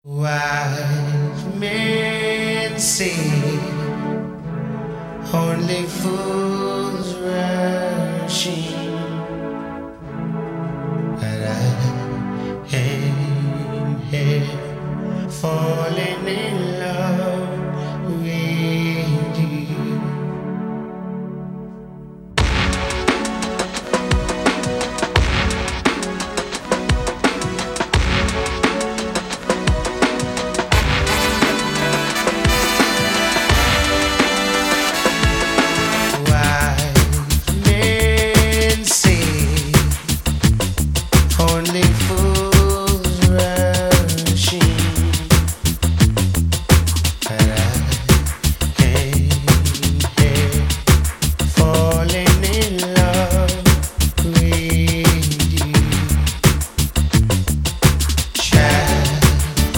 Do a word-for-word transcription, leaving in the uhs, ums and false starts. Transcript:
Wise men say only fools rush in, but I am here falling in love.